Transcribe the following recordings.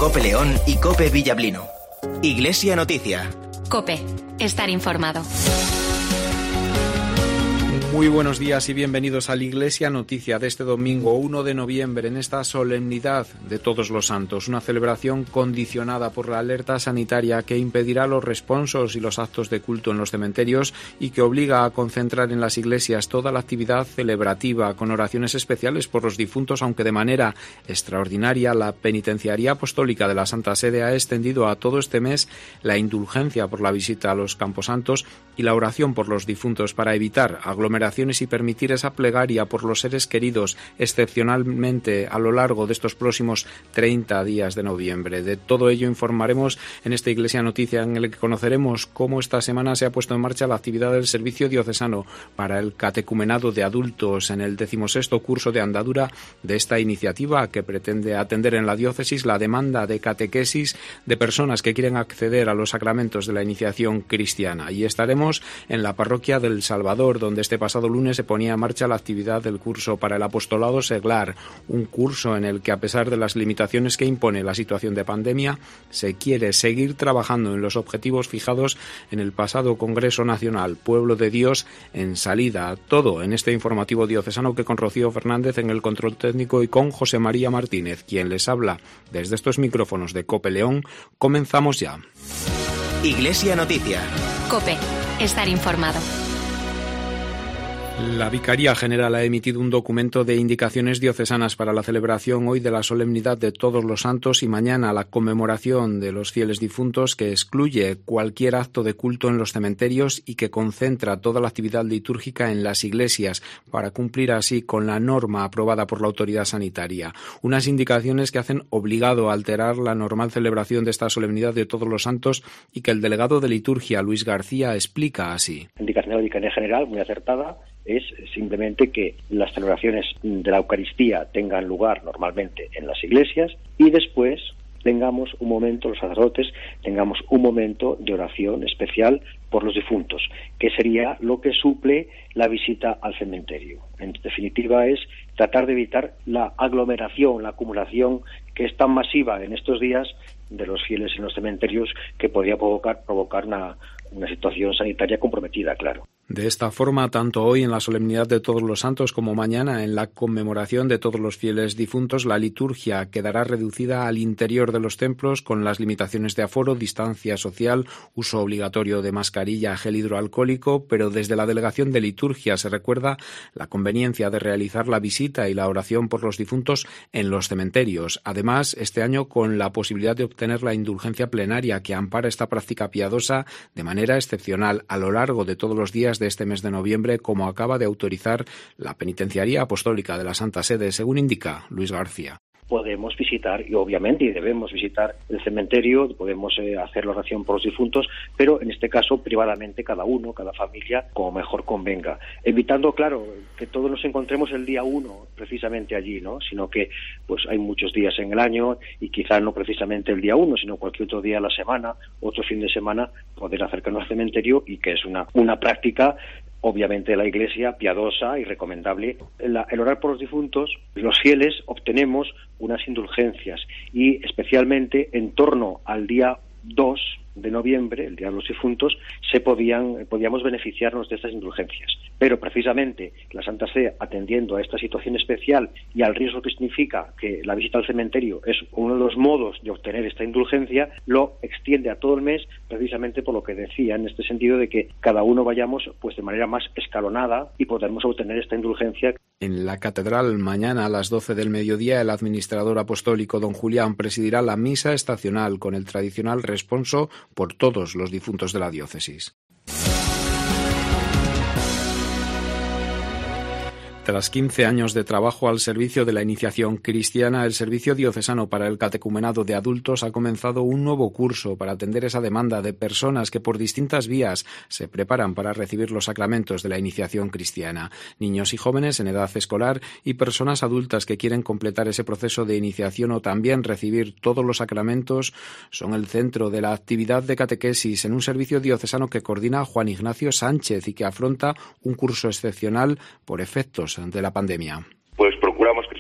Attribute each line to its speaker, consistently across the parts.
Speaker 1: Cope León y Cope Villablino. Iglesia Noticia.
Speaker 2: Cope, estar informado.
Speaker 3: Muy buenos días y bienvenidos a la Iglesia Noticia de este domingo 1 de noviembre en esta solemnidad de Todos los Santos, una celebración condicionada por la alerta sanitaria que impedirá los responsos y los actos de culto en los cementerios y que obliga a concentrar en las iglesias toda la actividad celebrativa con oraciones especiales por los difuntos, aunque de manera extraordinaria la Penitenciaría Apostólica de la Santa Sede ha extendido a todo este mes la indulgencia por la visita a los camposantos y la oración por los difuntos para evitar aglomeraciones y permitir esa plegaria por los seres queridos excepcionalmente a lo largo de estos próximos 30 días de noviembre. De todo ello informaremos en esta Iglesia Noticia, en el que conoceremos cómo esta semana se ha puesto en marcha la actividad del Servicio Diocesano para el Catecumenado de Adultos en el 16º curso de andadura de esta iniciativa que pretende atender en la diócesis la demanda de catequesis de personas que quieren acceder a los sacramentos de la iniciación cristiana. Y estaremos en la parroquia del Salvador, donde este pasado lunes se ponía en marcha la actividad del curso para el apostolado seglar, un curso en el que, a pesar de las limitaciones que impone la situación de pandemia, se quiere seguir trabajando en los objetivos fijados en el pasado Congreso Nacional Pueblo de Dios en Salida. Todo en este informativo diocesano que con Rocío Fernández en el control técnico y con José María Martínez, quien les habla desde estos micrófonos de Cope León. Comenzamos ya.
Speaker 1: Iglesia Noticia.
Speaker 2: Cope, estar informado.
Speaker 3: La Vicaría General ha emitido un documento de indicaciones diocesanas para la celebración hoy de la solemnidad de Todos los Santos y mañana la conmemoración de los fieles difuntos, que excluye cualquier acto de culto en los cementerios y que concentra toda la actividad litúrgica en las iglesias para cumplir así con la norma aprobada por la autoridad sanitaria. Unas indicaciones que hacen obligado a alterar la normal celebración de esta solemnidad de Todos los Santos y que el delegado de liturgia, Luis García, explica así.
Speaker 4: Indicación de la Vicaría General, muy acertada, es simplemente que las celebraciones de la Eucaristía tengan lugar normalmente en las iglesias y después tengamos un momento, los sacerdotes, tengamos un momento de oración especial por los difuntos, que sería lo que suple la visita al cementerio. En definitiva, es tratar de evitar la aglomeración, la acumulación que es tan masiva en estos días de los fieles en los cementerios, que podría provocar una situación sanitaria comprometida, claro.
Speaker 3: De esta forma, tanto hoy en la solemnidad de Todos los Santos como mañana en la conmemoración de todos los fieles difuntos, la liturgia quedará reducida al interior de los templos con las limitaciones de aforo, distancia social, uso obligatorio de mascarilla, gel hidroalcohólico, pero desde la Delegación de Liturgia se recuerda la conveniencia de realizar la visita y la oración por los difuntos en los cementerios. Además, este año con la posibilidad de obtener la indulgencia plenaria que ampara esta práctica piadosa de manera excepcional a lo largo de todos los días de este mes de noviembre, como acaba de autorizar la Penitenciaría Apostólica de la Santa Sede, según indica Luis García.
Speaker 4: Podemos visitar, y obviamente debemos visitar el cementerio, podemos hacer la oración por los difuntos, pero en este caso privadamente, cada uno, cada familia, como mejor convenga. Evitando, claro, que todos nos encontremos el día 1 precisamente allí, ¿no? Sino que pues hay muchos días en el año y quizá no precisamente el día 1, sino cualquier otro día a la semana, otro fin de semana, poder acercarnos al cementerio, y que es una práctica obviamente de la Iglesia, piadosa y recomendable. El orar por los difuntos, los fieles obtenemos unas indulgencias, y especialmente en torno al día 2 de noviembre, el Día de los Difuntos, podíamos beneficiarnos de estas indulgencias. Pero precisamente la Santa Sede, atendiendo a esta situación especial y al riesgo que significa que la visita al cementerio es uno de los modos de obtener esta indulgencia, lo extiende a todo el mes, precisamente por lo que decía, en este sentido de que cada uno vayamos pues de manera más escalonada y podamos obtener esta indulgencia.
Speaker 3: En la catedral, mañana a las 12 del mediodía, el administrador apostólico don Julián presidirá la misa estacional con el tradicional responso por todos los difuntos de la diócesis. Tras 15 años de trabajo al servicio de la iniciación cristiana, el Servicio Diocesano para el Catecumenado de Adultos ha comenzado un nuevo curso para atender esa demanda de personas que por distintas vías se preparan para recibir los sacramentos de la iniciación cristiana. Niños y jóvenes en edad escolar y personas adultas que quieren completar ese proceso de iniciación o también recibir todos los sacramentos son el centro de la actividad de catequesis en un servicio diocesano que coordina Juan Ignacio Sánchez y que afronta un curso excepcional por efectos de la pandemia.
Speaker 5: Pues procuramos que el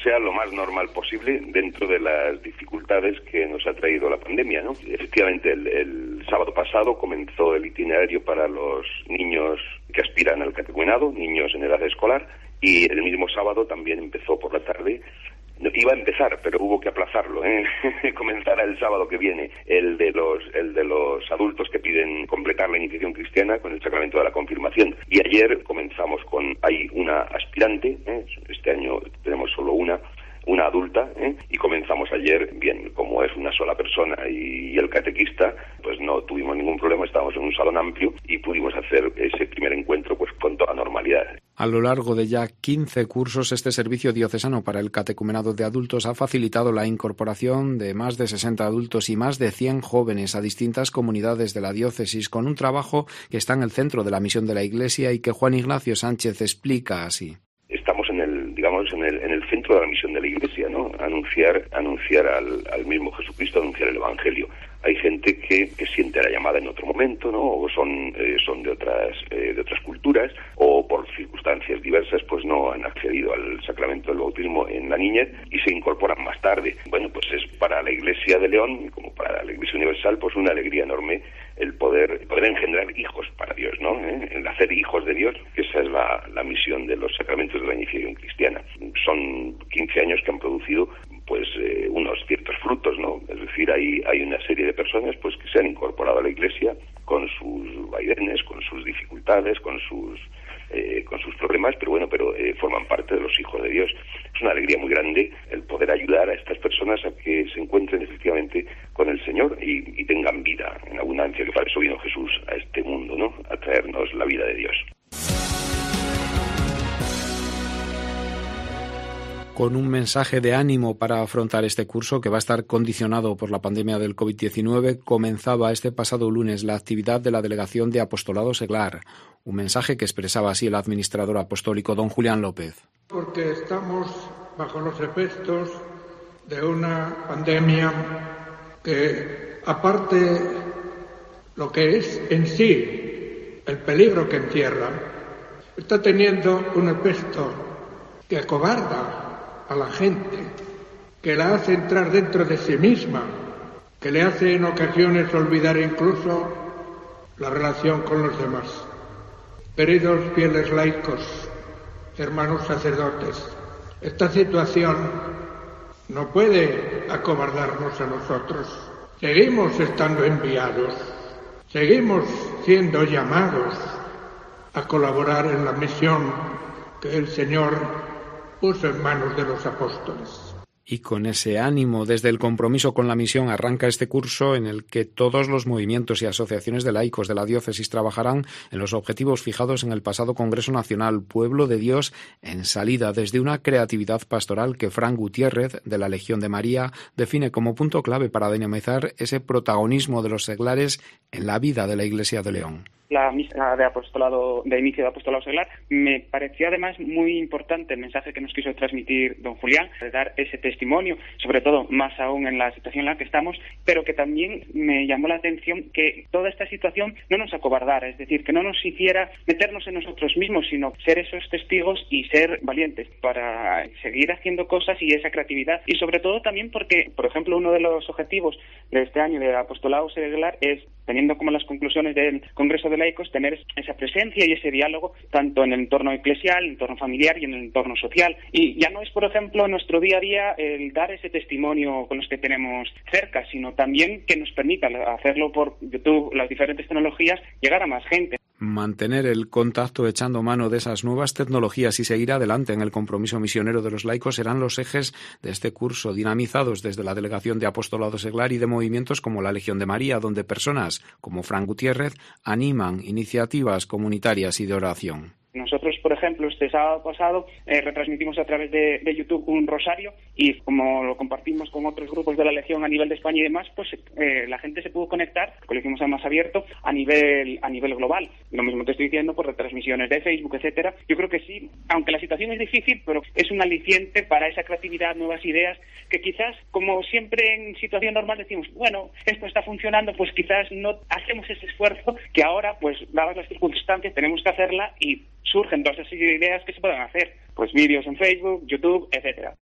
Speaker 5: sea lo más normal posible dentro de las dificultades que nos ha traído la pandemia, ¿no? Efectivamente, el sábado pasado comenzó el itinerario para los niños que aspiran al catecumenado, niños en edad escolar, y el mismo sábado también empezó por la tarde. Iba a empezar, pero hubo que aplazarlo, comenzará el sábado que viene el de los adultos que piden completar la iniciación cristiana con el sacramento de la confirmación. Y ayer comenzamos hay una aspirante, este año tenemos solo una adulta, y comenzamos ayer, bien, como es una sola persona y el catequista, pues no tuvimos ningún problema, estábamos en un salón amplio y pudimos hacer ese primer encuentro pues con toda normalidad.
Speaker 3: A lo largo de ya 15 cursos, este servicio diocesano para el catecumenado de adultos ha facilitado la incorporación de más de 60 adultos y más de 100 jóvenes a distintas comunidades de la diócesis, con un trabajo que está en el centro de la misión de la Iglesia y que Juan Ignacio Sánchez explica así.
Speaker 5: Estamos en el centro de la misión de la Iglesia, ¿no? Anunciar al mismo Jesucristo, anunciar el Evangelio. Hay gente que siente la llamada en otro momento, ¿no? O son de otras culturas, o por circunstancias diversas pues no han accedido al sacramento del bautismo en la niñez y se incorporan más tarde. Bueno, pues es para la Iglesia de León, como para la Iglesia Universal, pues una alegría enorme el poder engendrar hijos para Dios, ¿no? El hacer hijos de Dios, que esa es la misión de los sacramentos de la iniciación cristiana. Son 15 años que han producido pues unos ciertos frutos, ¿no? Es decir, hay una serie de personas pues que se han incorporado a la Iglesia con sus vaivenes, con sus dificultades, con sus problemas, pero forman parte de los hijos de Dios. Es una alegría muy grande el poder ayudar a estas personas a que se encuentren efectivamente con el Señor y tengan vida en abundancia, que para eso vino Jesús a este mundo, ¿no? A traernos la vida de Dios.
Speaker 3: Con un mensaje de ánimo para afrontar este curso, que va a estar condicionado por la pandemia del COVID-19, comenzaba este pasado lunes la actividad de la Delegación de Apostolado Seglar. Un mensaje que expresaba así el administrador apostólico don Julián López.
Speaker 6: Porque estamos bajo los efectos de una pandemia que, aparte lo que es en sí el peligro que encierra, está teniendo un efecto que acobarda a la gente, que la hace entrar dentro de sí misma, que le hace en ocasiones olvidar incluso la relación con los demás. Queridos fieles laicos, hermanos sacerdotes, esta situación no puede acobardarnos a nosotros. Seguimos estando enviados, seguimos siendo llamados a colaborar en la misión que el Señor puso en manos de los apóstoles.
Speaker 3: Y con ese ánimo, desde el compromiso con la misión, arranca este curso en el que todos los movimientos y asociaciones de laicos de la diócesis trabajarán en los objetivos fijados en el pasado Congreso Nacional Pueblo de Dios en Salida, desde una creatividad pastoral que Fran Gutiérrez, de la Legión de María, define como punto clave para dinamizar ese protagonismo de los seglares en la vida de la Iglesia de León.
Speaker 7: La misa de inicio de apostolado seglar, me pareció además muy importante el mensaje que nos quiso transmitir don Julián, de dar ese testimonio, sobre todo más aún en la situación en la que estamos, pero que también me llamó la atención que toda esta situación no nos acobardara, es decir, que no nos hiciera meternos en nosotros mismos, sino ser esos testigos y ser valientes para seguir haciendo cosas y esa creatividad. Y sobre todo también porque, por ejemplo, uno de los objetivos de este año de apostolado seglar es, teniendo como las conclusiones del Congreso de Laicos, tener esa presencia y ese diálogo tanto en el entorno eclesial, en el entorno familiar y en el entorno social. Y ya no es, por ejemplo, en nuestro día a día el dar ese testimonio con los que tenemos cerca, sino también que nos permita hacerlo por YouTube, las diferentes tecnologías, llegar a más gente.
Speaker 3: Mantener el contacto echando mano de esas nuevas tecnologías y seguir adelante en el compromiso misionero de los laicos serán los ejes de este curso, dinamizados desde la Delegación de Apostolado Seglar y de movimientos como la Legión de María, donde personas como Fran Gutiérrez animan iniciativas comunitarias y de oración.
Speaker 7: Nosotros, por ejemplo, este sábado pasado retransmitimos a través de YouTube un rosario y como lo compartimos con otros grupos de la Legión a nivel de España y demás, pues la gente se pudo conectar, lo hicimos además abierto, a nivel global. Lo mismo te estoy diciendo por retransmisiones de Facebook, etcétera. Yo creo que sí, aunque la situación es difícil, pero es un aliciente para esa creatividad, nuevas ideas, que quizás, como siempre en situación normal decimos, bueno, esto está funcionando, pues quizás no hacemos ese esfuerzo que ahora, pues dadas las circunstancias, tenemos que hacerla y surgen todas esas ideas que se pueden hacer, pues vídeos en Facebook, YouTube, etcétera.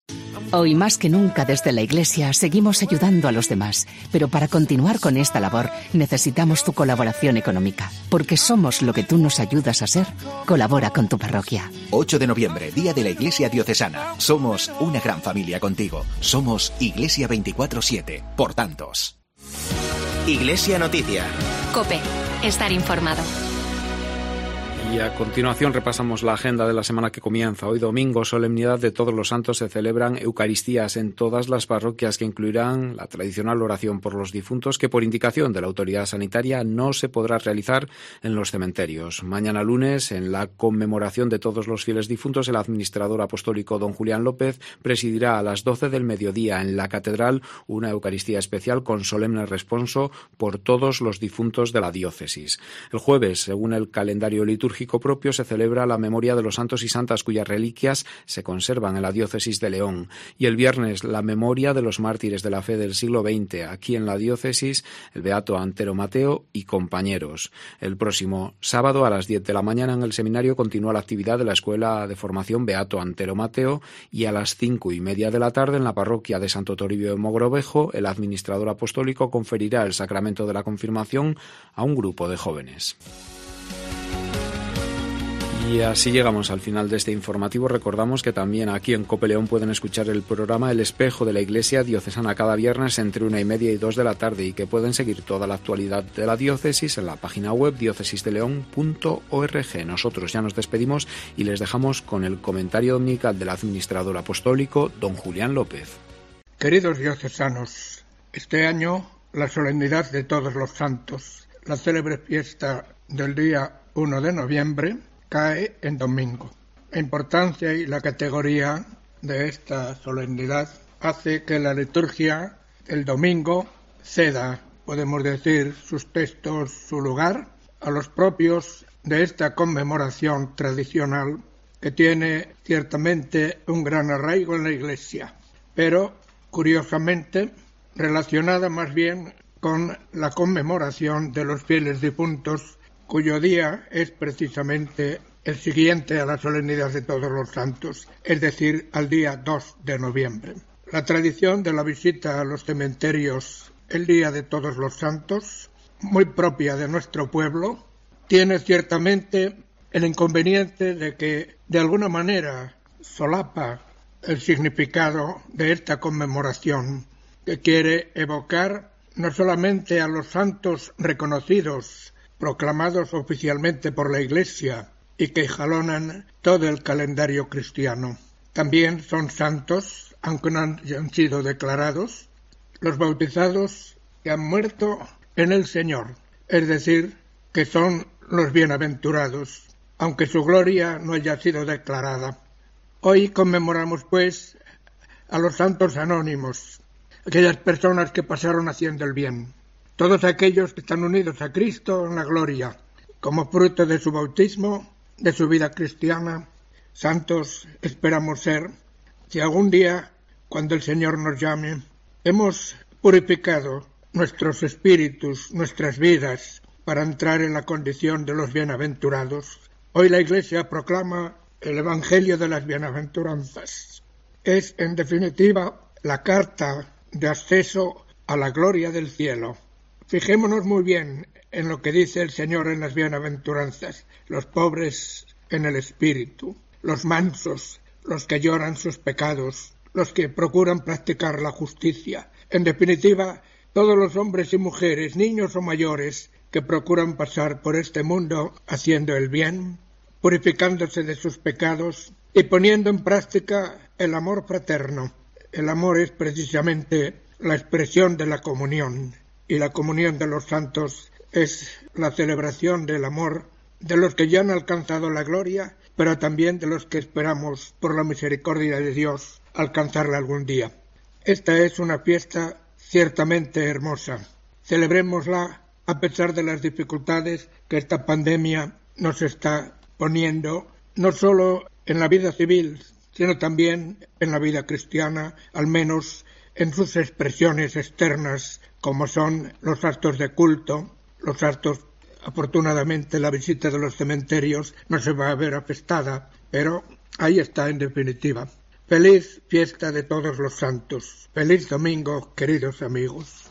Speaker 8: Hoy más que nunca desde la Iglesia seguimos ayudando a los demás, pero para continuar con esta labor necesitamos tu colaboración económica, porque somos lo que tú nos ayudas a ser. Colabora con tu parroquia.
Speaker 9: 8 de noviembre, Día de la Iglesia Diocesana. Somos una gran familia contigo. Somos Iglesia 24/7, por tantos.
Speaker 1: Iglesia Noticia.
Speaker 2: COPE. Estar informado.
Speaker 3: Y a continuación repasamos la agenda de la semana que comienza. Hoy domingo, solemnidad de Todos los Santos, se celebran Eucaristías en todas las parroquias que incluirán la tradicional oración por los difuntos que por indicación de la autoridad sanitaria no se podrá realizar en los cementerios. Mañana lunes, en la conmemoración de todos los fieles difuntos, el administrador apostólico don Julián López presidirá a las 12 del mediodía en la catedral una Eucaristía especial con solemne responso por todos los difuntos de la diócesis. El jueves, según el calendario litúrgico propio, se celebra la memoria de los santos y santas cuyas reliquias se conservan en la diócesis de León. Y el viernes, la memoria de los mártires de la fe del siglo XX, aquí en la diócesis, el beato Antero Mateo y compañeros. El próximo sábado, a las 10 de la mañana, en el seminario continúa la actividad de la Escuela de Formación Beato Antero Mateo, y a las 5:30 de la tarde, en la parroquia de Santo Toribio de Mogrovejo, el administrador apostólico conferirá el sacramento de la confirmación a un grupo de jóvenes. Y así llegamos al final de este informativo. Recordamos que también aquí en COPE León pueden escuchar el programa El Espejo de la Iglesia Diocesana cada viernes entre 1:30 y 2 de la tarde, y que pueden seguir toda la actualidad de la diócesis en la página web diocesisdeleon.org. Nosotros ya nos despedimos y les dejamos con el comentario dominical del administrador apostólico don Julián López.
Speaker 6: Queridos diocesanos, este año la solemnidad de Todos los Santos, la célebre fiesta del día 1 de noviembre, cae en domingo. La importancia y la categoría de esta solemnidad hace que la liturgia del domingo ceda, podemos decir, sus textos, su lugar, a los propios de esta conmemoración tradicional que tiene ciertamente un gran arraigo en la Iglesia, pero curiosamente relacionada más bien con la conmemoración de los fieles difuntos, cuyo día es precisamente el siguiente a la solemnidad de Todos los Santos, es decir, al día 2 de noviembre. La tradición de la visita a los cementerios el día de Todos los Santos, muy propia de nuestro pueblo, tiene ciertamente el inconveniente de que, de alguna manera, solapa el significado de esta conmemoración, que quiere evocar no solamente a los santos reconocidos, proclamados oficialmente por la Iglesia y que jalonan todo el calendario cristiano. También son santos, aunque no hayan sido declarados, los bautizados que han muerto en el Señor, es decir, que son los bienaventurados, aunque su gloria no haya sido declarada. Hoy conmemoramos, pues, a los santos anónimos, aquellas personas que pasaron haciendo el bien, todos aquellos que están unidos a Cristo en la gloria, como fruto de su bautismo, de su vida cristiana. Santos esperamos ser, si algún día, cuando el Señor nos llame, hemos purificado nuestros espíritus, nuestras vidas, para entrar en la condición de los bienaventurados. Hoy la Iglesia proclama el Evangelio de las Bienaventuranzas. Es, en definitiva, la carta de acceso a la gloria del cielo. Fijémonos muy bien en lo que dice el Señor en las bienaventuranzas: los pobres en el espíritu, los mansos, los que lloran sus pecados, los que procuran practicar la justicia. En definitiva, todos los hombres y mujeres, niños o mayores, que procuran pasar por este mundo haciendo el bien, purificándose de sus pecados y poniendo en práctica el amor fraterno. El amor es precisamente la expresión de la comunión, y la comunión de los santos es la celebración del amor de los que ya han alcanzado la gloria, pero también de los que esperamos, por la misericordia de Dios, alcanzarla algún día. Esta es una fiesta ciertamente hermosa. Celebrémosla a pesar de las dificultades que esta pandemia nos está poniendo, no solo en la vida civil, sino también en la vida cristiana, al menos en sus expresiones externas, como son los actos de culto, los actos, afortunadamente la visita de los cementerios no se va a ver afectada, pero ahí está en definitiva. Feliz fiesta de Todos los Santos. Feliz domingo, queridos amigos.